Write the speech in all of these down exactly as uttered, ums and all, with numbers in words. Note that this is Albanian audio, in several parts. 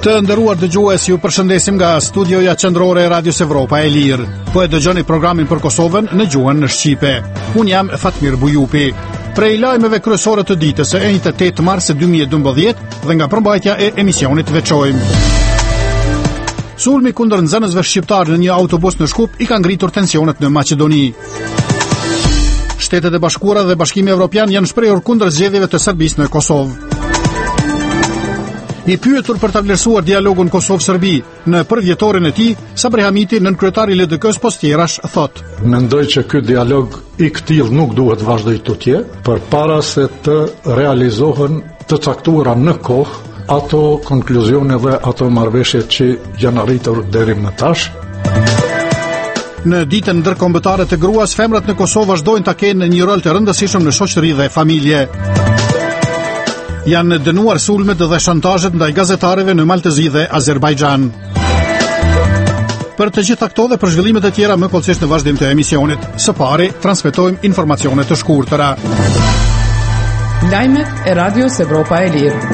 Të nderuar dëgjues, ju përshëndesim nga studioja qendrore e Radios Evropa e Lirë. Po e dëgjoni programin për Kosovën në gjuhën shqipe. Unë jam Fatmir Bujupi. Prej lajmeve kryesore të ditës së njëjtë tetë mars dy mijë e dymbëdhjetë dhe nga përmbajtja e emisionit veçojmë. Sulmi kundër nxënësve shqiptar në një autobus në Shkup i ka ngritur tensionet në Maqedoni. Shtetet e Bashkuara dhe Bashkimi Evropian janë shprehur kundër zgjedhjeve të Serbisë në Kosovë. I pyetur për ta vlerësuar dialogun Kosovë-Serbi në përvjetorin e tij, Sabri Hamiti, nënkryetari i L D K-s Postjerash, thot: Mendoj që ky dialog i këtill nuk duhet vazhdoj tutje, përpara se të realizohen të caktuara në kohë ato konkluzione dhe ato marrëveshje që janë arritur deri më tash. Në ditën ndërkombëtare të gruas, femrat në Kosovë vazhdojnë ta kenë një rol të rëndësishëm në shoqëri dhe familje. Janë dënuar sulmet dhe shantazhet ndaj gazetarëve në Maltëzi dhe Azerbajxhan. Për të gjitha këto dhe për zhvillimet e tjera më kollësisht në vazhdim të emisionit. Së pari, transmetojmë informacione të shkurtëra. Lajmet e Radios Evropa e Lirë.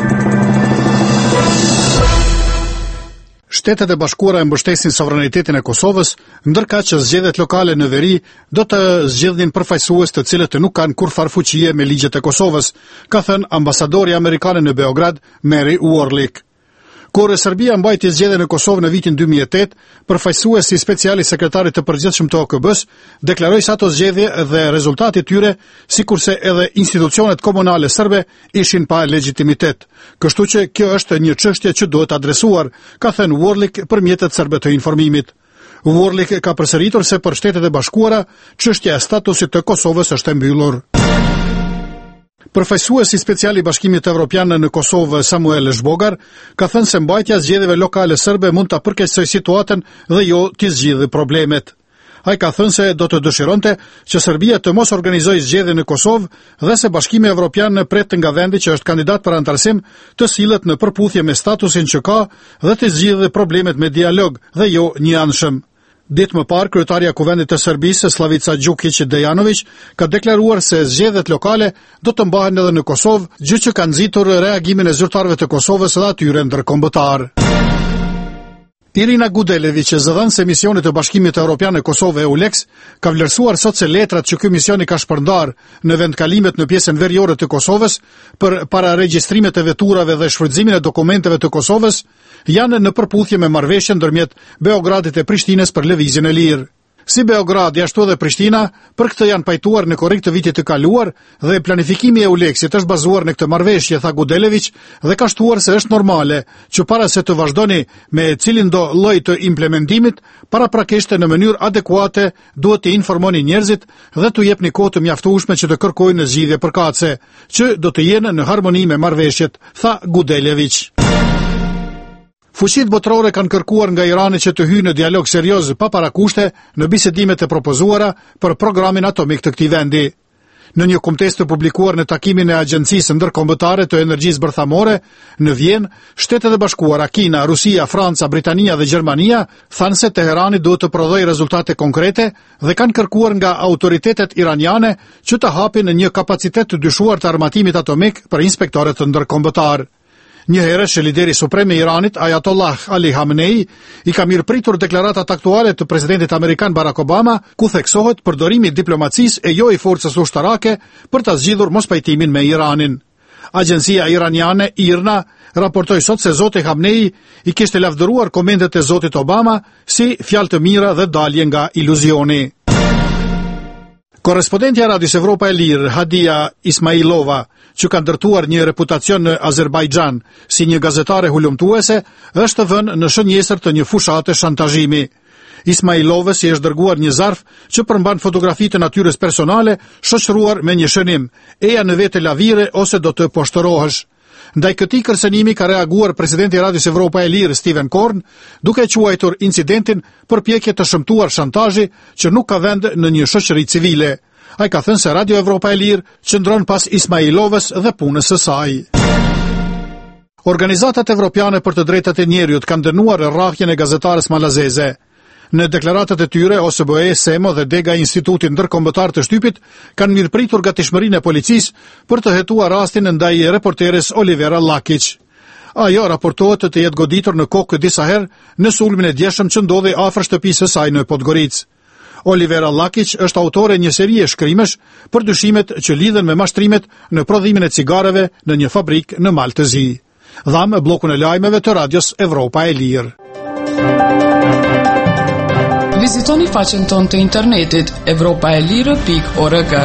Shtetet e Bashkuara e mbështesin sovranitetin e Kosovës, ndërka që zgjedhjet lokale në veri do të zgjedhin përfaqësues të cilët nuk kanë kurrfarë fuqie me ligjet e Kosovës, ka thënë ambasadori amerikan në Beograd, Mary Warlick. Kur Serbia mbajti zgjedhjen në Kosovë në vitin dy mijë e tetë, përfaqësuesi special i sekretarit të përgjithshëm të O K B-s deklaroi se ato zgjedhje dhe rezultati i tyre, sikurse edhe institucionet komunale serbe, ishin pa legjitimitet. Kështu që kjo është një çështje që duhet adresuar, ka thënë Warlick për mjetet serbe të informimit. Warlick ka përsëritur se për Shtetet e Bashkuara, çështja e statusit të Kosovës është e mbyllur. Përfaqësuesi special i Bashkimit Evropian në Kosovë, Samuel Zhbogar, ka thënë se mbajtja e zgjedhjeve lokale serbe mund ta përkeqësojë situatën dhe jo t'i zgjidhë problemet. Ai ka thënë se do të dëshironte që Serbia të mos organizojë zgjedhje në Kosovë dhe se Bashkimi Evropian pret nga vendi që është kandidat për antarësim të sillet në përputhje me statusin që ka dhe të zgjidhë problemet me dialog dhe jo një anshëm. Ditë më parë, kryetaria e Kuvendit të Serbisë, Slavica Đukić Dejanović, ka deklaruar se zgjedhjet lokale do të mbahen edhe në Kosovë, gjë që ka nxitur reagimin e zyrtarëve të Kosovës dhe atyre ndërkombëtar. Irina Gudelević, zëdhënës e misionit të Bashkimit Evropian në Kosovë EULEX, ka vlerësuar sot se letrat që ky mision i ka shpërndar në vendkalimet në pjesën veriore të Kosovës për pararegjistrimet e veturave dhe shfrytëzimin e dokumenteve të Kosovës janë në përputhje me marrëveshjen ndërmjet Beogradit e Prishtinës për lëvizjen e lirë. Si Beogradi ashtu edhe Prishtina, për këtë janë pajtuar në korrik të vitit të kaluar dhe planifikimi e EULEX-it është bazuar në këtë marrëveshje, tha Gudelević, dhe ka shtuar se është normale që para se të vazhdoni me cilin do lloj të implementimit, paraprakisht në mënyrë adekuate duhet të informoni njerëzit dhe t'u jepni kohë të mjaftueshme që të kërkojnë zgjidhje përkatëse, që do të jenë në harmoni me marrëveshjet, tha Gudelević. Fuqitë botërore kanë kërkuar nga Irani që të hyjë në dialog serioz pa parakushte në bisedimet e propozuara për programin atomik të këtij vendi. Në një kumtesë të publikuar në takimin e Agjencisë Ndërkombëtare të Energjisë Bërthamore në Vjenë, Shtetet e Bashkuara, Kina, Rusia, Franca, Britania dhe Gjermania thanë se Teherani duhet të prodhojë rezultate konkrete dhe kanë kërkuar nga autoritetet iraniane që të hapin një kapacitet të dyshuar të armatimit atomik për inspektorët të ndërkombëtar. Një herë që lideri suprem i Iranit, Ayatollah Ali Khamenei, i ka mirëpritur deklaratat aktuale të presidentit amerikan Barack Obama, ku theksohet përdorimi i diplomacisë e jo i forcës ushtarake për ta zgjidhur mospajtimin me Iranin. Agjencia iraniane IRNA raportoi sot se zoti Khamenei i kishte lavdëruar komentet e zotit Obama si fjalë të mira dhe dalje nga iluzioni. Korrespondentja e Radios Evropa e Lirë, Hadia Ismailova, që ka ndërtuar një reputacion në Azerbajxhan si një gazetare hulumtuese, është vënë në shënjesër të një fushate shantazhimi. Ismailovës i është dërguar një zarf që përmban fotografi të natyrës personale, shoqëruar me një shënim: eja në vete lavire ose do të poshtërohesh. Ndaj këtij kërcënimi ka reaguar presidenti i Radios Evropa e Lirë, Steven Korn, duke quajtur incidentin përpjekje të shëmtuar shantazhi që nuk ka vend në një shoqëri civile. Ai ka thënë se Radio Evropa e Lirë qëndron pas Ismailovës dhe punës së saj. Organizatat evropiane për të drejtat e njerëzit kanë dënuar rrahjen e gazetares malazeze. Në deklaratat e tyre, O S B E, SEMO dhe Dega Instituti Ndërkombëtar të Shtypit kanë mirëpritur gatishmërinë e policisë për të hetuar rastin ndaj reporteres Olivera Lakić. Ajo raportohet të jetë goditur në kokë disa herë në sulmin e djeshëm që ndodhi afër shtëpisë së saj në Podgoricë. Olivera Lakić është autore një serie shkrimesh për dyshimet që lidhen me mashtrimet në prodhimin e cigareve në një fabrikë në Malë të Zi. Dhamë bllokun e lajmeve të radios Evropa e Lirë. Vizitoni faqen tonë të internetit evropa e lirë pikë org.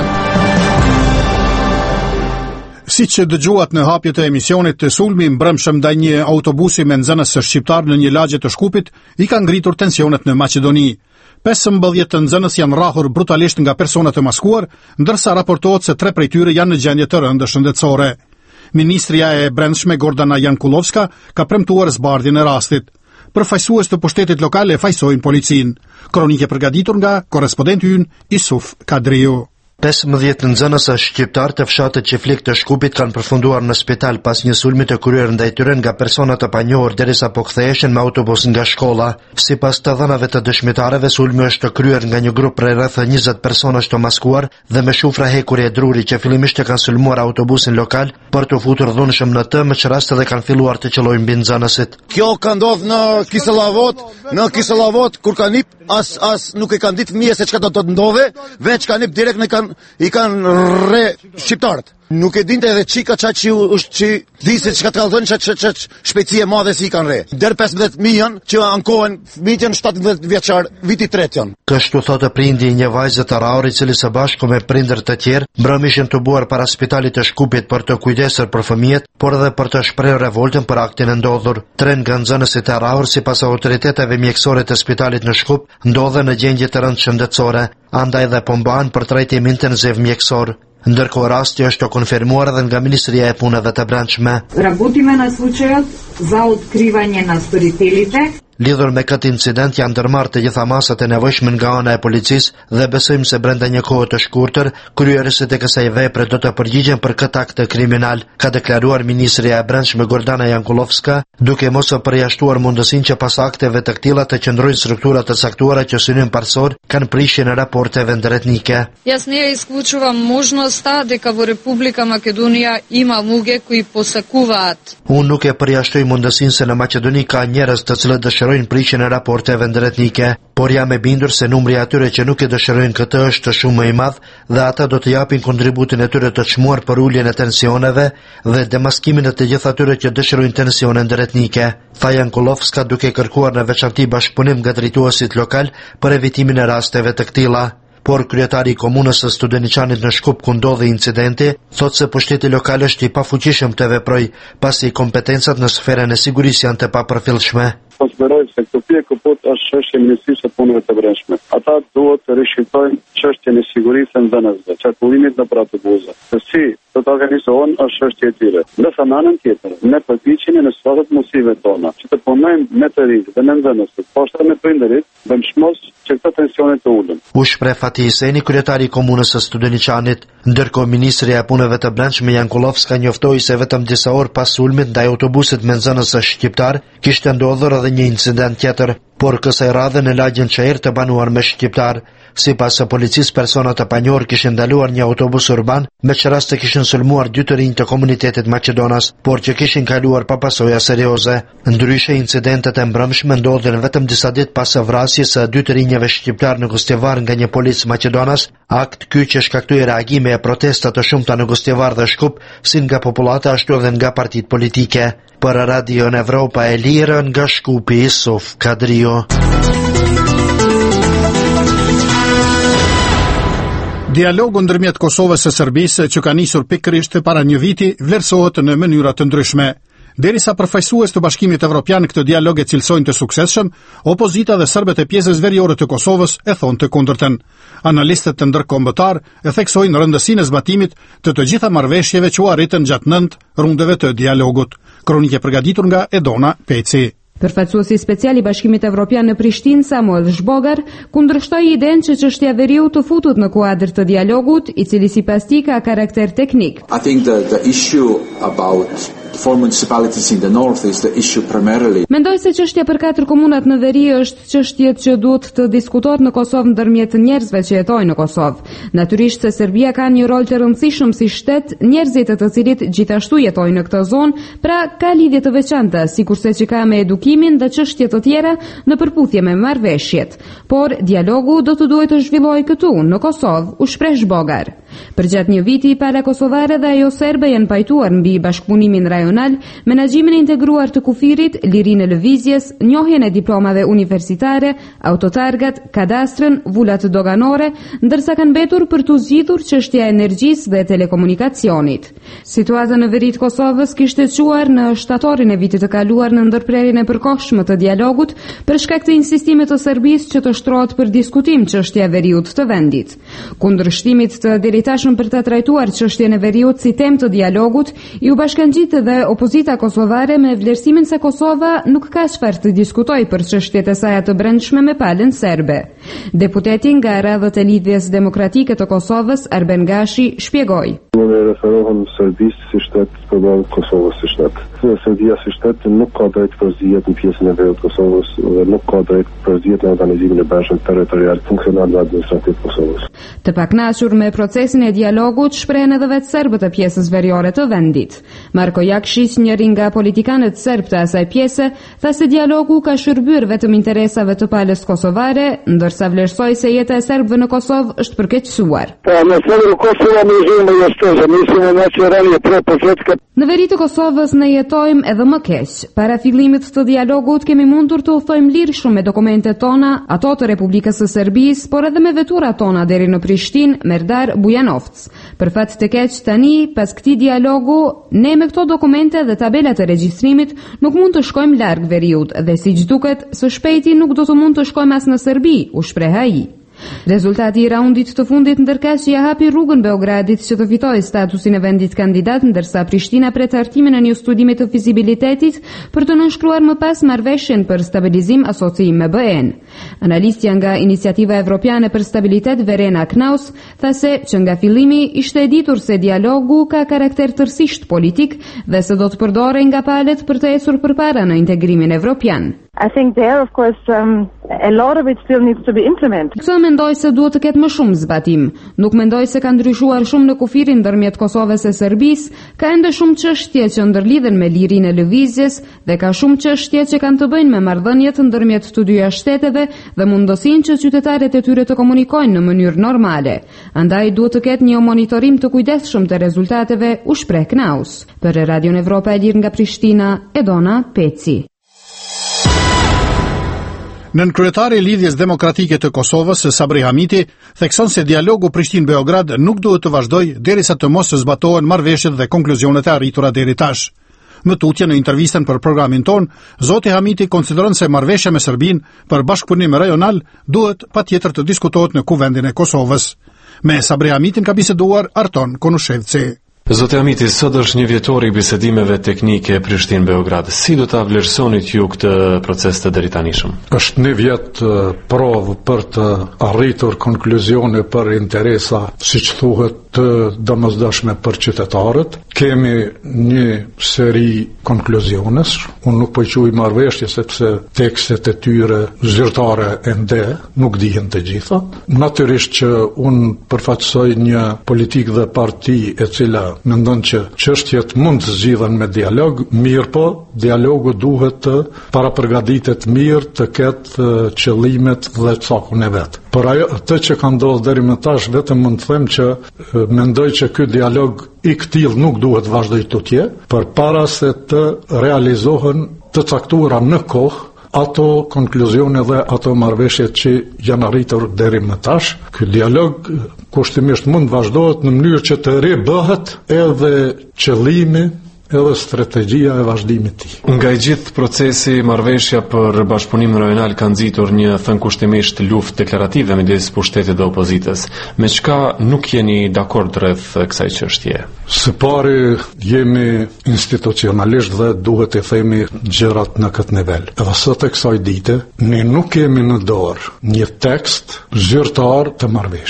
Si që dëgjuat në hapjet e emisionit, të sulmi mbrëmshëm ndaj një autobusi me nxënës shqiptar në një lagje të Shkupit i ka ngritur tensionet në Maqedoni. pesëmbëdhjetë të nxënës janë rrahur brutalisht nga persona të maskuar, ndërsa raportohet se tre prej tyre janë në gjendje të rëndë shëndetësore. Ministria e Brendshme Gordana Jankulovska ka premtuar zbardhjen e rastit. Përfaqësues të pushtetit lokal e fajsojnë policin. Kronike përgatitur nga korrespondenti ynë Isuf Kadriu. pesëmbëdhjetë nxënës shqiptar të fshatit Qiflik të Shkupit kanë përfunduar në spital pas një sulmi të kryer ndaj tyre nga persona të panjohur derisa po ktheheshin me autobus nga shkolla. Sipas të dhënave të dëshmitarëve, sulmi është kryer nga një grup prej rreth njëzet personash të maskuar dhe me shufra hekuri e druri që fillimisht e kanë sulmuar autobusin lokal për të futur dhunshëm në të, me që rast edhe kanë filluar të qellojnë mbi nxënësit. Kjo ka ndodhur në Kisellavot, në Kisellavot kur kanë nip as as nuk e kanë ditë fëmijë se çka do të ndodhe, veç kanë nip direkt në kanë i kanë rre shqiptarët. Nuk e dinte edhe çika çka që është që di se çka kallzon çka çka shpejtësi e madhe si i kanë rre. Der pesëmbëdhjetë mijë janë që ankohen fëmijët janë shtatëmbëdhjetë vjeçar, viti tretë janë. Kështu thotë prindi i një vajze të rrahur, i cili së bashku me prindër të tjerë mbrëm ishin të buar para spitalit të Shkupit për të kujdesur për fëmijët, por edhe për të shprehur revoltën për aktin e ndodhur. Tre nga nxënësit e rrahur, sipas autoriteteve mjekësore të spitalit në Shkup, ndodhen në gjendje të rëndë shëndetësore, andaj dhe po mbahen për trajtim intenziv mjekësor. Ndërkohë rasti është konfirmuar edhe nga Ministria e Punëve të Brendshme. Работиме на случајот за откривање на сторителите. Lidhur me këtë incident janë ndërmarrë të gjitha masat e nevojshme nga ana e policisë dhe besojmë se brenda një kohe të shkurtër kryerësit e kësaj vepre do të përgjigjen për këtë akt kriminal, ka deklaruar Ministria e Brendshme Gordana Jankulovska, duke mos u përjashtuar mundësinë që pas akteve të këtilla të qëndrojnë struktura të caktuara që synim parsor kanë prishje në raporteve ndërretnike. Јас не ја исклучувам можноста дека во Република Македонија има луѓе кои посакуваат. Unë nuk e përjashtoj mundësinë se në Maqedoni ka njerëz të cilët dëshirojnë prishjen e raporteve ndërretnike, por jam e bindur se numri atyre që nuk e dëshirojnë këtë është shumë më i madh dhe ata do të japin kontributin e tyre të çmuar për uljen e tensioneve dhe demaskimin e të gjithë atyre që dëshirojnë tensione ndërretnike, tha Jankulovska, duke kërkuar në veçanti bashkëpunim nga drejtuesit lokal për evitimin e rasteve të këtilla. Por kryetari i komunës së Studeniçanit në Shkup ku ndodhi incidenti, thotë se pushteti lokal është i pafuqishëm të veprojë, pasi kompetencat në sferën e sigurisë janë të papërfillshme. Konsideroj se këtë pje këput është çështje e Ministrisë së Punëve të Brendshme. Ata duhet të rishikojnë çështjen e sigurisë së nxënësve, çarkullimit në autobuse. Se si do të organizohen është çështje e tyre. Ndërsa në anën tjetër, ne përpiqemi në sfatet mundësive tona, që të punojmë me të rinj dhe me nxënësit, poshta me prindërit, dhe mëshmos që këto tensione të ulën. U shpreh Fatih Hyseni, kryetari i komunës së Studeniçanit, ndërkohë Ministria e Punëve të Brendshme Jankulovska njoftoi se vetëm disa orë pas sulmit ndaj autobusit me nxënës shqiptar kishte ndodhur edhe një incident tjetër, por kësaj radhe në lagjen Çajir të banuar me shqiptar. Sipas së policisë, persona të panjohur kishin ndaluar një autobus urban, me që rast të kishin sulmuar dy të rinj të komunitetit maqedonas, por që kishin kaluar pa pasoja serioze. Ndryshe, incidentet e mbrëmshme ndodhin vetëm disa ditë pas së vrasjes së dy të rinjeve shqiptar në Gostivar nga një policë maqedonas, akt ky që shkaktoi reagime e protesta të shumta në Gostivar dhe Shkup, si nga popullata ashtu edhe nga partitë politike. Për Radio Evropa e Lirë nga Shkupi, Isuf Kadriu. Dialogu ndërmjet Kosovës së Serbisë që ka nisur pikërisht para një viti vlerësohet në mënyra të ndryshme. Derisa përfaqësues të Bashkimit Evropian këtë dialog e cilësojnë të suksesshëm, opozita dhe serbët e pjesës veriore të Kosovës e thonë të kundërtën. Analistët të ndërkombëtar e theksojnë rëndësinë e zbatimit të të gjitha marrëveshjeve që u arritën gjatë nëntë rundeve të dialogut. Kronike përgatitur nga Edona Peci. Përfaqësuesi special i Bashkimit Evropian në Prishtinë, Samuel Zhbogar, kundërshtoi idenë që çështja veriu të futet në kuadër të dialogut, i cili sipas tij ka karakter teknik. I think the the issue about for municipalities in the north is the issue primarily. Mendoj se çështja për katër komunat në veri është çështje që duhet të diskutohet në Kosovë ndërmjet njerëzve që jetojnë në Kosovë. Natyrisht se Serbia ka një rol të rëndësishëm si shtet, njerëzit të cilit gjithashtu jetojnë në këtë zonë, pra ka lidhje të veçanta, sikurse që ka me edukimin dhe çështje të tjera në përputhje me marrëveshjet. Por dialogu do të duhet të zhvillojë këtu në Kosovë, u shpreh Zbogar. Përgjatë një viti, pala kosovare dhe ajo serbe janë pajtuar mbi bashkëpunimin rajonal, menaxhimin e integruar të kufirit, lirinë e lëvizjes, njohjen e diplomave universitare, autotargat, kadastrën, vulat doganore, ndërsa kanë mbetur për të zgjidhur çështja e energjisë dhe telekomunikacionit. Situata në veri të Kosovës kishte çuar në shtatorin e vitit të kaluar në ndërprerjen e përkohshme të dialogut për shkak të insistimit të Serbisë që të shtrohet për diskutim çështja e veriut të vendit. Kundërshtimit të tashëm për të trajtuar çështjen e veriut si temë të dialogut, i u bashkangjitë dhe opozita kosovare me vlerësimin se Kosova nuk ka çfarë të diskutojë për çështjet e saj të brendshme me palën serbe. Deputeti nga radhët e lidhjes demokratike të Kosovës, Arben Gashi, shpjegoi. Ne referohem Serbisë si shtet përballë Kosovës si shtet. Serbia si shtet nuk ka drejt përzihet në pjesën e veriut të Kosovës dhe nuk ka drejt përzihet në organizimin e brendshëm territorial funksional dhe administrativ të Kosovës. Të pakënaqur me procesin e dialogut shprehen edhe vetë serbët e pjesës veriore të vendit. Marko Jakšić, njëri nga politikanët serb të asaj pjese, tha se dialogu ka shërbyer vetëm interesave të palës kosovare, ndërsa vlerësoi se jeta e serbëve në Kosovë është përkeqësuar. Në veri të Kosovës ne jetojmë edhe më keq. Para fillimit të dialogut kemi mundur të udhtojmë lirshëm me dokumentet tona, ato të Republikës së Serbisë, por edhe me veturat tona deri në Prishtinë, Merdar, Bujanovc. Për fat të keq tani, pas këtij dialogu, ne me këto dokumente dhe tabelat e regjistrimit nuk mund të shkojmë larg veriut dhe siç duket, së shpejti nuk do të mund të shkojmë as në Serbi, u shpreh ai. Rezultati i raundit të fundit ndërkaq ja hapi rrugën Beogradit që të fitojë statusin e vendit kandidat, ndërsa Prishtina pret hartimin e një studimi të fizibilitetit për të nënshkruar më pas marrëveshjen për stabilizim asociim me B E-n. Analistja nga Iniciativa Evropiane për Stabilitet, Verena Knaus, tha se që nga fillimi ishte e ditur se dialogu ka karakter tërësisht politik dhe se do të përdorej nga palët për të ecur përpara në integrimin evropian. I think there, of course, um, a lot of it still needs to be implemented. Këtë mendoj se duhet të ketë më shumë zbatim. Nuk mendoj se ka ndryshuar shumë në kufirin ndërmjet Kosovës e Serbisë, ka ende shumë çështje që ndërlidhen me lirinë e lëvizjes dhe ka shumë çështje që kanë të bëjnë me marrëdhëniet ndërmjet të dyja shteteve dhe mundësinë që qytetarët e tyre të komunikojnë në mënyrë normale. Andaj duhet të ketë një monitorim të kujdesshëm të rezultateve, u shpreh Knaus. Për Radion Evropa e Lirë nga Prishtina, Edona Peci. Nën kryetari i lidhjes demokratike të Kosovës, Sabri Hamiti, thekson se dialogu Prishtinë-Beograd nuk duhet të vazhdojë derisa të mos zbatohen marrëveshjet dhe konkluzionet e arritura deri tash. Më tutje në intervistën për programin ton, zoti Hamiti konsideron se marrëveshja me Serbinë për bashkëpunim rajonal duhet patjetër të diskutohet në kuvendin e Kosovës. Me Sabri Hamitin ka biseduar Arton Konushevci. Zoti Hamiti, sot është një vjetor i bisedimeve teknike Prishtinë-Beograd. Si do ta vlerësonit ju këtë proces të deritanishëm? Është një vjet provë për të arritur konkluzione për interesa, siç thuhet, të domosdoshme për qytetarët. Kemi një seri konkluzionesh. Unë nuk po quaj marrëveshje sepse tekstet e tyre zyrtare ende nuk dihen të gjitha. Natyrisht që unë përfaqësoj një politikë dhe parti e cila mendon që çështjet mund të zgjidhen me dialog, mirë po, dialogu duhet të parapërgatitet mirë, të ketë qëllimet dhe cakun e vet. Por ajo atë që ka ndodhur deri më tash, vetëm mund të them që mendoj që ky dialog i këtill nuk duhet vazhdoj tutje, përpara se të realizohen të caktuara në kohë ato konkluzione dhe ato marrëveshje që janë arritur deri më tash. Ky dialog kushtimisht mund vazhdohet në mënyrë që të ribëhet edhe qëllimi edhe strategjia e vazhdimit të tij. Nga i gjithë procesi, marrëveshja për bashkëpunimin rajonal ka nxitur një thënë kushtimisht luftë deklarative midis pushtetit dhe opozitës. Me çka nuk jeni dakord rreth kësaj çështje? Së pari, jemi institucionalisht dhe duhet të themi gjërat në këtë nivel. Edhe sot e kësaj dite, ne nuk kemi në dorë një tekst zyrtar të marrëveshjes.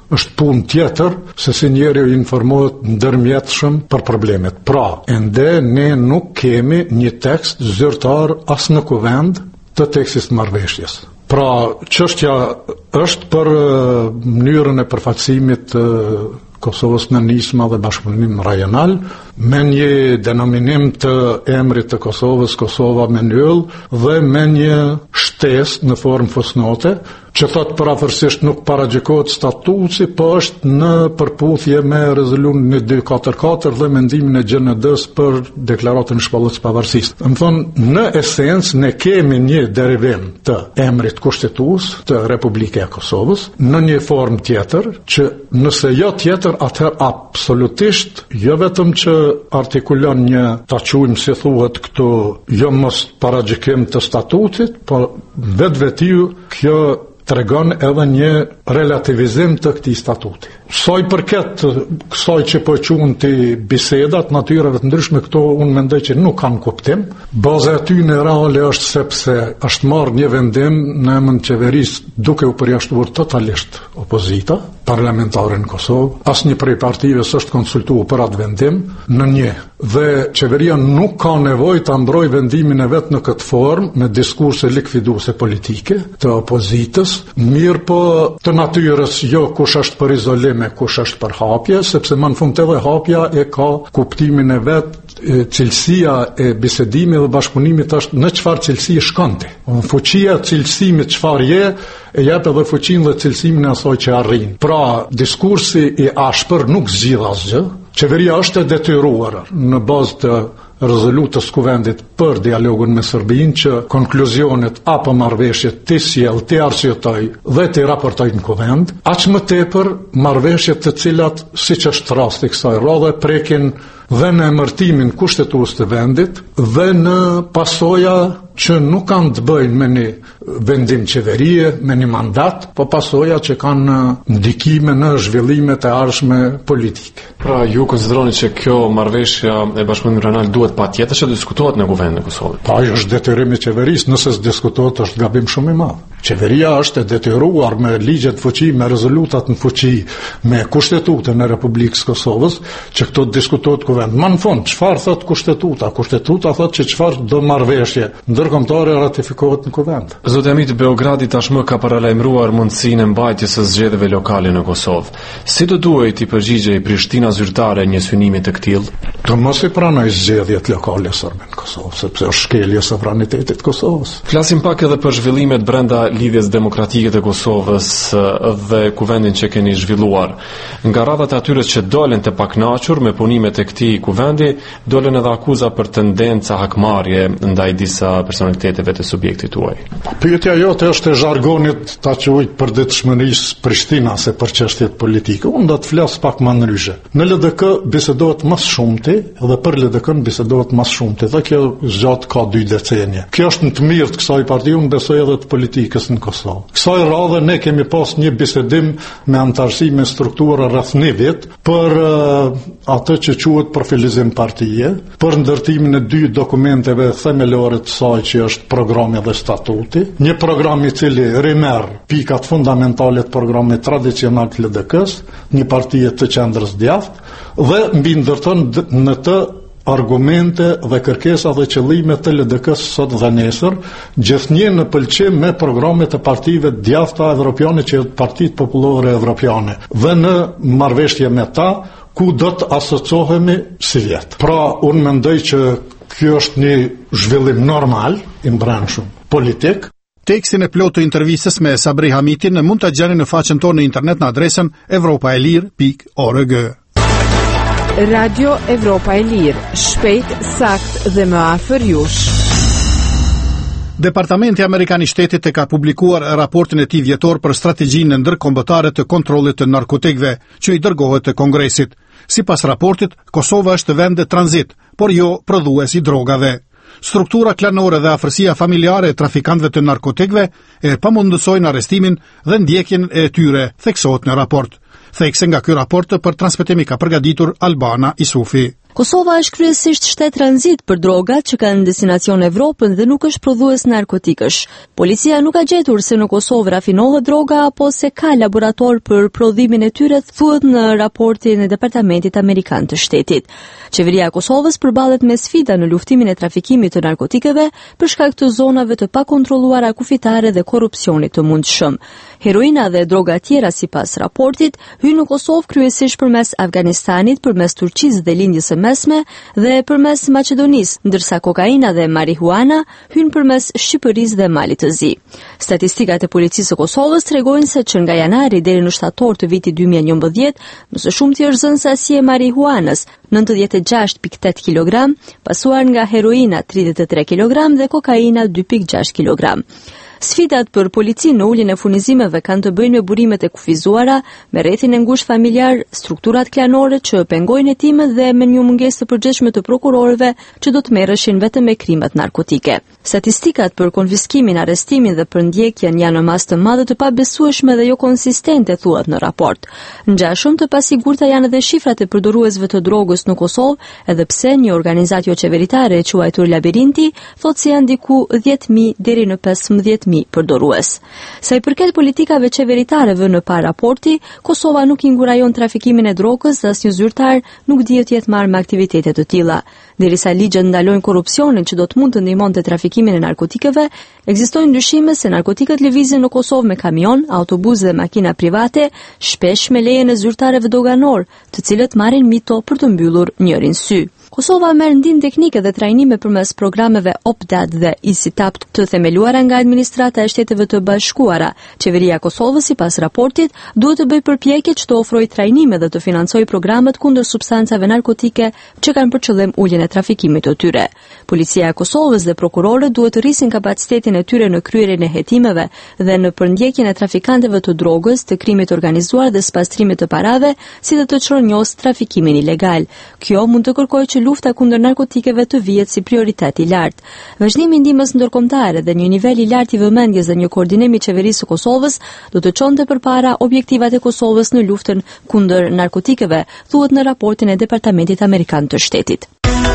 është punë tjetër se si njeri u informohet ndërmjetshëm për problemet. Pra, ende ne nuk kemi një tekst zyrtar as në kuvend të tekstit marrëveshjes. Pra, çështja është për mënyrën e përfaqësimit të Kosovës në nisma dhe bashkëpunim rajonal, me një denominim të emrit të Kosovës, Kosova me një yll, dhe me një shtesë në formë fusnote, që thot parafërsisht nuk paragjikohet statusi, po është në përputhje me rezolucionin një dy katër katër dhe mendimin e G N D-s për deklaratën e shpallës pavarësisë. Më thonë, në esencë ne kemi një derivim të emrit kushtetues të Republikës e Kosovës në një formë tjetër, që nëse jo tjetër, atëherë absolutisht jo vetëm që artikulon një, ta quajmë si thuhet këtu, jo mos paragjikim të statutit, por vetvetiu kjo tregon edhe një relativizim të këtij statuti. Sa i përket kësaj që po quhen bisedat natyrave të ndryshme, këto unë mendoj që nuk kanë kuptim. Baza e tyre reale është sepse është marrë një vendim në emër të qeverisë duke u përjashtuar totalisht opozita parlamentare në Kosovë. Asnjë prej partive s'është konsultuar për atë vendim në një. Dhe qeveria nuk ka nevojë ta mbrojë vendimin e vet në këtë formë me diskurse likviduese politike të opozitës, mirë po të natyrës jo kush është për izolim e kush është për hapje, sepse më në fund edhe hapja e ka kuptimin e vet, cilësia e bisedimit dhe bashkëpunimit është në çfarë cilësi shkonti. Fuqia e cilësimit çfarë je, e jep edhe fuqinë dhe cilësimin e asaj që arrin. Pra, diskursi i ashpër nuk zgjidh asgjë. Qeveria është e detyruar në bazë të rezolutës kuvendit për dialogun me Serbinë që konkluzionet apo marrëveshjet të sjell, të arsyetoj dhe të raportoj në kuvend, aq më tepër marrëveshjet të cilat, siç është rasti kësaj rrodhe, prekin dhe në emërtimin kushtetues të vendit dhe në pasoja që nuk kanë të bëjnë me një vendim qeverie, me një mandat, po pasoja që kanë ndikime në zhvillimet e ardhshme politike. Pra, ju konsideroni që kjo marrëveshja e bashkëpunimit rajonal duhet patjetër që diskutohet në kuvendin e Kosovës? Pa, ajo është detyrim i qeverisë, nëse s'diskutohet është gabim shumë i madh. Qeveria është e detyruar me ligjet fuqi, me rezolutat në fuqi, me kushtetutën e Republikës Kosovës, që këto diskutohet kuvend. Ma në fund, çfarë thot kushtetuta? Kushtetuta thot që çfarë do marrëveshje ndërkombëtare ratifikohet në kuvend. Zoti Hamit, Beogradi tashmë ka paralajmëruar mundësinë e mbajtjes së zgjedhjeve lokale në Kosovë. Si do duhet i përgjigjej Prishtina zyrtare një synimi të tillë? Të mos i pranoj zgjedhjet lokale serbe në Kosovë, sepse është shkelje e sovranitetit të Kosovës. Flasim pak edhe për zhvillimet brenda lidhjes demokratike të Kosovës dhe kuvendin që keni zhvilluar. Nga radhat e atyre që dolen të paknaqur me punimet e këtij kuvendi, dolen edhe akuza për tendenca hakmarrje ndaj disa personaliteteve të subjektit tuaj. Pyetja jote është e zhargonit ta quajt përditshmërisë Prishtina se për çështjet politike. Unë do të flas pak më ndryshe. Në L D K bisedohet më shumti dhe për L D K bisedohet më shumti dhe kjo zgjat ka dy decenje. Kjo është në të mirë të kësaj partie, unë besoj edhe të politikës në Kosovë. Kësaj radhe ne kemi pas një bisedim me antarësi me struktura rreth një vit për uh, atë që quhet profilizim partie, për ndërtimin e dy dokumenteve themelore të saj që është programi dhe statuti, një program i cili rimerr pikat fundamentale të programit tradicional të L D K-s, një partie të qendrës djathtë dhe mbi ndërton në të argumente dhe kërkesa dhe qëllime të L D K-s sot dhe nesër, gjithnjë në pëlqim me programet e partive djathta evropiane që janë Partitë Popullore Evropiane dhe në marrëveshje me ta ku do të asociohemi si vjet. Pra, unë mendoj që kjo është një zhvillim normal i brendshëm politik. Tekstin e plotë të intervistës me Sabri Hamitin mund ta gjeni në faqen tonë në internet në adresën evropaelir pikë org. Radio Evropa e Lirë, shpejt, sakt dhe më afër jush. Departamenti Amerikan i Shtetit e ka publikuar raportin e tij vjetor për strategjinë ndërkombëtare të kontrollit të narkotikëve që i dërgohet të Kongresit. Sipas raportit, Kosova është vend e tranzit, por jo prodhues i drogave. Struktura klanore dhe afërsia familjare e trafikantëve të narkotikëve e pamundësojnë arrestimin dhe ndjekjen e tyre, theksohet në raport. Thekse nga ky raport për transmetimi ka përgatitur Albana Isufi. Kosova është kryesisht shtet tranzit për drogat që kanë destinacion Evropën dhe nuk është prodhues narkotikësh. Policia nuk ka gjetur se në Kosovë rafinohet droga apo se ka laborator për prodhimin e tyre, thuhet në raportin e Departamentit Amerikan të Shtetit. Qeveria e Kosovës përballet me sfida në luftimin e trafikimit të narkotikeve për shkak të zonave të pakontrolluara kufitare dhe korrupsionit të mundshëm. Heroina dhe droga tjera sipas raportit hynë në Kosovë kryesisht përmes Afganistanit, përmes Turqisë dhe lindjes së mesme dhe përmes Maqedonisë, ndërsa kokaina dhe marihuana hynë përmes Shqipërisë dhe Malit të Zi. Statistikat e policisë së Kosovës tregojnë se që nga janari deri në shtator të vitit dy mijë e njëmbëdhjetë, nësë shumti është zënë sasi e marihuanës, nëntëdhjetë e gjashtë pikë tetë kilogram, pasuar nga heroina tridhjetë e tre kilogram dhe kokaina dy pikë gjashtë kilogram. Sfidat për policinë në uljen e furnizimeve kanë të bëjnë me burimet e kufizuara, me rrethin e ngushtë familjar, strukturat klanore që pengojnë hetimet dhe me një mungesë të përgjithshme të prokurorëve që do të merreshin vetëm me krimet narkotike. Statistikat për konfiskimin, arrestimin dhe përndjekjen janë në masë të madhe të pabesueshme dhe jo konsistente, thuhet në raport. Ngjashëm të pasigurta janë edhe shifrat e përdoruesve të drogës në Kosovë, edhe pse një organizatë jo qeveritare e quajtur Labirinti thotë se janë diku dhjetë mijë deri në pesëmbëdhjetë mijë përdorues. Sa i përket politikave qeveritare vënë në par raporti, Kosova nuk i ngurajon trafikimin e drogës dhe asnjë zyrtar nuk dihet jetë marrë me aktivitete të tilla. Derisa ligjet ndalojnë korrupsionin që do të mund të ndihmonte trafikimin e narkotikeve, ekzistojnë dyshime se narkotikët lëvizin në Kosovë me kamion, autobus dhe makina private, shpesh me lejen e zyrtarëve doganor, të cilët marrin mito për të mbyllur njërin sy. Kosova merr ndihmë teknike dhe trajnime përmes programeve O P D A T dhe ISITAP të themeluara nga administrata e Shteteve të Bashkuara. Qeveria e Kosovës, sipas raportit, duhet të bëjë përpjekje që të ofrojë trajnime dhe të financojë programet kundër substancave narkotike që kanë për qëllim uljen e trafikimit të tyre. Policia e Kosovës dhe prokurorët duhet të rrisin kapacitetin e tyre në kryerjen e hetimeve dhe në përndjekjen e trafikantëve të drogës, të krimit organizuar dhe spastrimit të parave, si dhe të çrënjos trafikimin ilegal. Kjo mund të kërkojë që lufta kundër narkotikeve të vihet si prioritet i lartë. Vazhdimi i ndihmës ndërkombëtare dhe një nivel i lartë i vëmendjes dhe një koordinim i qeverisë së Kosovës do të çonte përpara objektivat e Kosovës në luftën kundër narkotikeve, thuhet në raportin e Departamentit Amerikan të Shtetit.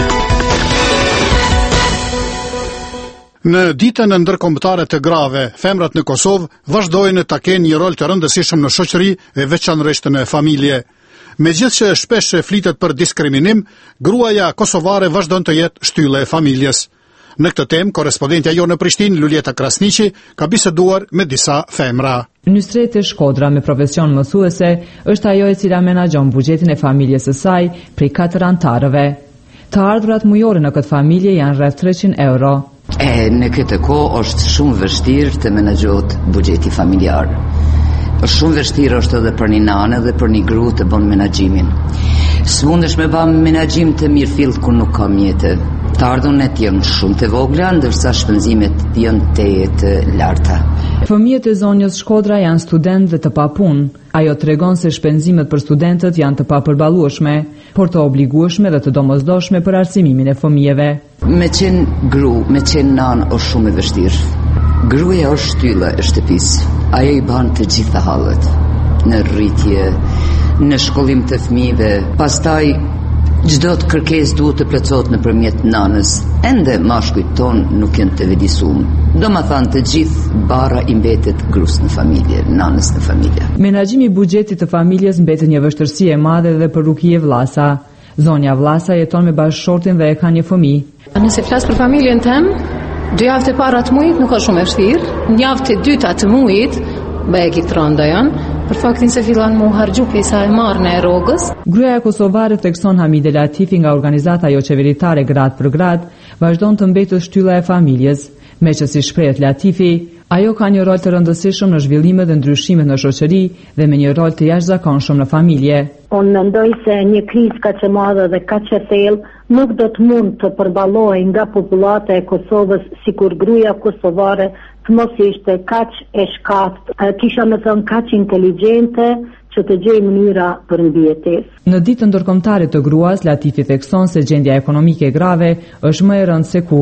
Në ditën e ndërkombëtare të grave, femrat në Kosovë vazhdojnë ta kenë një rol të rëndësishëm në shoqëri e veçanërisht në familje. Megjithëse që shpesh flitet për diskriminim, gruaja kosovare vazhdon të jetë shtylla e familjes. Në këtë temë, korrespondentja jonë në Prishtinë, Luljeta Krasniqi, ka biseduar me disa femra. Nysrete Shkodra me profesion mësuese është ajo e cila menaxhon buxhetin e familjes së saj prej katër antarëve. Të ardhurat mujore në këtë familje janë rreth treqind euro. E, në këtë kohë është shumë vështirë të menaxhohet buxheti familjar. Është shumë vështirë është edhe për një nane dhe për një gru të bën menaxhimin. S'mundesh me bën menaxhim të mirëfillt kur nuk ka mjete. Të ardhurat janë shumë të vogla, ndërsa shpenzimet janë të, të larta. Fëmijët e zonjës Shkodra janë studentë dhe të papunë. Ajo tregon se shpenzimet për studentët janë të papërballueshme, por të obligueshme dhe të domosdoshme për arsimimin e fëmijëve. Me qenë gru, me qenë nanë është shumë e vështirë. Gruaja është shtylla e shtëpisë. Ajo i bën të gjitha hallet, në rritje, në shkollim të fëmijëve. Pastaj çdo të kërkesë duhet të plotësohet nëpërmjet nanës. Ende mashkujt ton nuk janë të vëdisuar. Domethënë të gjithë barra i mbetet grus në familje, nanës në familje. Menaxhimi i buxhetit të familjes mbetet një vështirësi e madhe dhe për Rukie Vllasa. Zonja Vllasa jeton me bashkëshortin dhe e ka një fëmijë. Nëse flas për familjen tem, dy javët e para të muajit nuk është shumë e vështirë. Në javën e dytë të muajit bëhet trondë janë, për faktin se fillon mu harxhu pjesa e marrë në rrogës. Gruaja kosovare thekson Hamide Latifi nga organizata jo qeveritare Grad për Grad, vazhdon të mbetet shtylla e familjes. Me që si shprehet Latifi, ajo ka një rol të rëndësishëm në zhvillimet dhe ndryshimet në shoqëri dhe me një rol të jashtëzakonshëm në familje. Unë mendoj se një krizë kaq e madhe dhe kaq e thellë nuk do të mund të përballohej nga popullata e Kosovës sikur gruaja kosovare të mos ishte kaq e shkaftë, kisha me thënë kaq inteligjente që të gjejë mënyra për mbijetesë. Në ditën ndërkombëtare të gruas, Latifi thekson se gjendja ekonomike grave është më e rëndë se kur.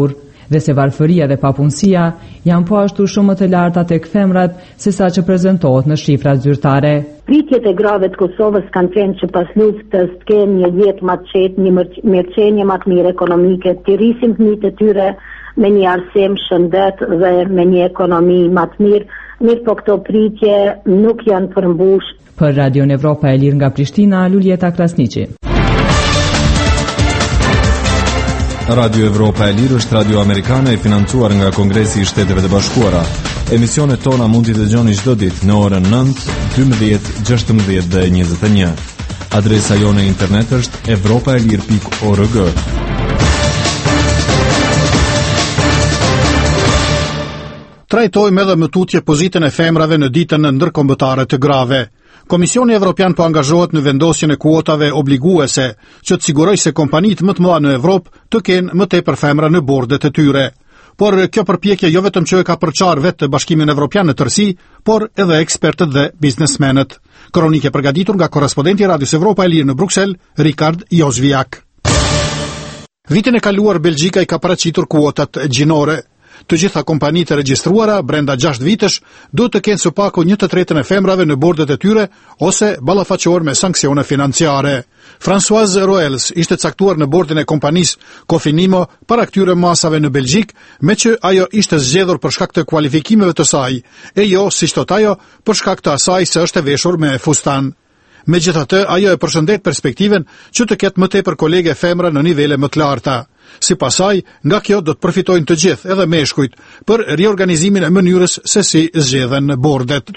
dhe se varfëria dhe papunësia janë po ashtu shumë më të larta tek femrat se sa që prezantohet në shifrat zyrtare. Pritjet e grave të Kosovës kanë qenë që pas luftës të kenë një jetë më të qetë, një mirëqenie më të mirë ekonomike, të rrisim fëmijët e tyre me një arsim, shëndet dhe me një ekonomi më të mirë, mirë po këto pritje nuk janë përmbush. Për Radion Evropa e Lirë nga Prishtina, Luljeta Krasniqi. Radio Evropa e Lirë është radio amerikane e financuar nga Kongresi i Shteteve të Bashkuara. Emisionet tona mund t'i dëgjoni çdo ditë në orën nëntë, dymbëdhjetë, gjashtëmbëdhjetë dhe njëzet e një. Adresa jone internet është evropaelir pikë org. Trajtojmë edhe më tutje pozitën e femrave në ditën ndërkombëtare të grave. Komisioni Evropian po angazhohet në vendosjen e kuotave obliguese që të sigurojë se kompanitë më të mëdha në Evropë të kenë më tepër femra në bordet e tyre. Por kjo përpjekje jo vetëm që e ka përçar vetë Bashkimin Evropian në tërësi, por edhe ekspertët dhe biznesmenët. Kronike përgatitur nga korrespondenti i Radios Evropa e Lirë në Bruksel, Rikard Jozviak. Vitin e kaluar Belgjika i ka paraqitur kuotat gjinore. Të gjitha kompanitë regjistruara brenda gjashtë vitesh duhet të kenë së paku një të tretën e femrave në bordet e tyre ose ballafaqohen me sanksione financiare. Françoise Roels ishte caktuar në bordin e kompanisë Cofinimo para këtyre masave në Belgjik, me që ajo ishte zgjedhur për shkak të kualifikimeve të saj, e jo, siç thot ajo, për shkak të asaj se është e veshur me fustan. Megjithatë, ajo e përshëndet perspektiven që të ketë më tepër kolege femra në nivele më të larta. Sipas saj, nga kjo do të përfitojnë të gjithë, edhe meshkujt, për riorganizimin e mënyrës se si zgjedhen bordet.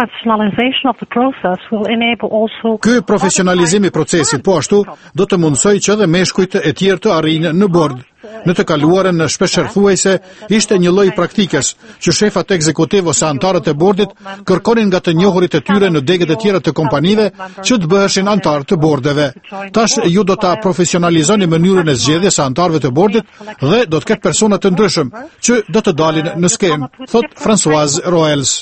Ky profesionalizim i procesit po ashtu do të mundsojë që edhe meshkujt e tjerë të arrijnë në bord. Në të kaluarën në shpeshherë thuajse ishte një lloj praktikës që shefat ekzekutiv ose antarët e bordit kërkonin nga të njohurit e tyre në degët e tjera të kompanive që të bëheshin antar të bordeve. Tash ju do ta profesionalizoni mënyrën e zgjedhjes së antarëve të bordit dhe do të ketë persona të ndryshëm që do të dalin në skemë, thot Françoise Roels.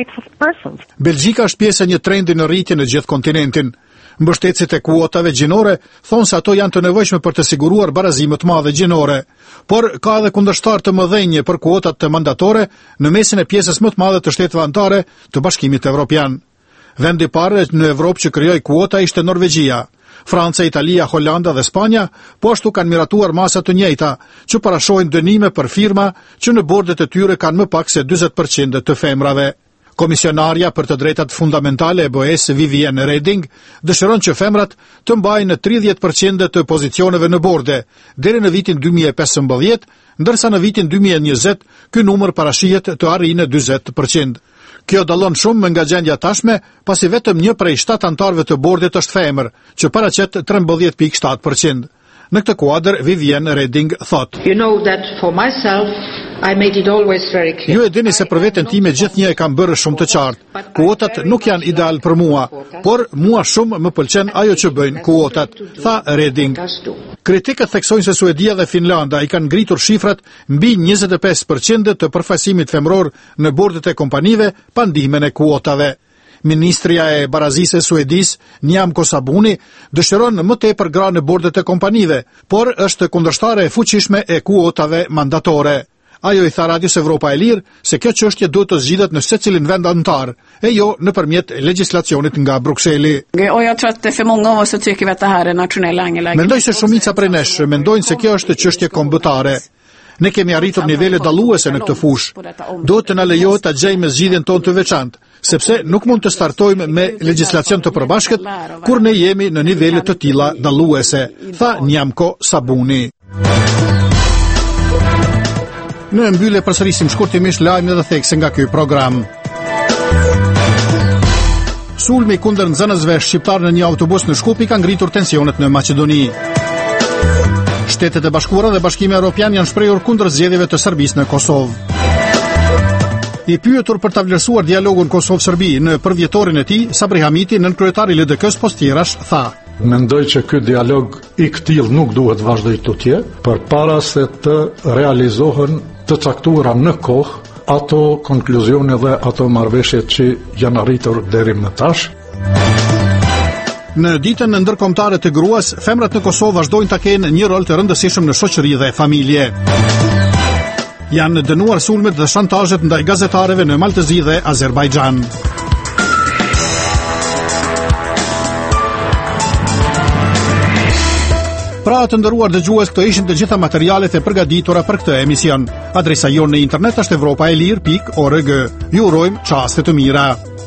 Belgjika është pjesë e një trendi në rritje në gjithë kontinentin. Mbështetësit e kuotave gjinore thonë se ato janë të nevojshme për të siguruar barazime të madhe gjinore, por ka edhe kundërshtar të mëdhenj për kuotat të mandatore në mesin e pjesës më të madhe të shteteve anëtare të Bashkimit Evropian. Vendi i parë në Evropë që krijoi kuota ishte Norvegjia. Franca, Italia, Holanda dhe Spanja po ashtu kanë miratuar masa të njëjta, që parashojnë dënime për firma që në bordet e tyre kanë më pak se dyzet përqind të femrave. Komisionarja për të drejtat fundamentale e B E S, Viviane Reding, dëshiron që femrat të mbajnë tridhjetë përqind të pozicioneve në borde deri në vitin dy mijë e pesëmbëdhjetë, ndërsa në vitin dy mijë e njëzet ky numër parashihet të arrijë në dyzet përqind. Kjo dallon shumë nga gjendja tashme, pasi vetëm një prej shtatë antarëve të bordit është femër, që paraqet trembëdhjetë pikë shtatë përqind. Në këtë kuadër, Viviane Reding thot: You know that for myself, I made it always very clear. Ju e dini se për veten time gjithnjë e kam bërë shumë të qartë. Kuotat nuk janë ideal për mua, por mua shumë më pëlqen ajo që bëjnë kuotat, tha Reding. Kritikët theksojnë se Suedia dhe Finlanda i kanë ngritur shifrat mbi njëzet e pesë përqind të përfaqësimit femror në bordet e kompanive pa ndihmën e kuotave. Ministria e Barazisë e Suedis, Nyamko Sabuni, dëshiron më tepër gra në bordet e kompanive, por është kundërshtare e fuqishme e kuotave mandatore. Ajo i tha Radios Evropa e Lirë se kjo çështje duhet të zgjidhet në secilin vend antar, e jo nëpërmjet legjislacionit nga Brukseli. Mendoj se shumica prej nesh mendojnë se kjo është çështje kombëtare. Ne kemi arritur nivele dalluese në këtë fushë. Duhet të na lejohet ta gjejmë zgjidhjen tonë të veçantë, sepse nuk mund të startojmë me legjislacion të përbashkët kur ne jemi në nivele të tilla dalluese, tha Nyamko Sabuni. Në mbyllje përsërisim shkurtimisht lajmin edhe thekse nga ky program. Sulmi kundër nxënësve shqiptar në një autobus në Shkup ka ngritur tensionet në Maqedoni. Shtetet e Bashkuara dhe Bashkimi Evropian janë shprehur kundër zgjedhjeve të Serbisë në Kosovë. I pyetur për ta vlerësuar dialogun Kosovë-Serbi në përvjetorin e tij, Sabri Hamiti, nënkryetari i L D K-s Postierash, tha: Mendoj që ky dialog i këtill nuk duhet vazhdojë tutje, përpara se të realizohen të caktuara në kohë ato konkluzione dhe ato marrëveshje që janë arritur deri më tash. Në ditën ndërkombëtare të gruas, femrat në Kosovë vazhdojnë ta kenë një rol të rëndësishëm në shoqëri dhe familje. Janë dënuar sulmet dhe shantazhet ndaj gazetarëve në Maltëzi dhe Azerbajxhan. Pra të ndëruar dëgjues, këto ishin të gjitha materialet e përgatitura për këtë emision. Adresa jonë në internet është evropaelir pikë org. Ju urojmë çaste të mira.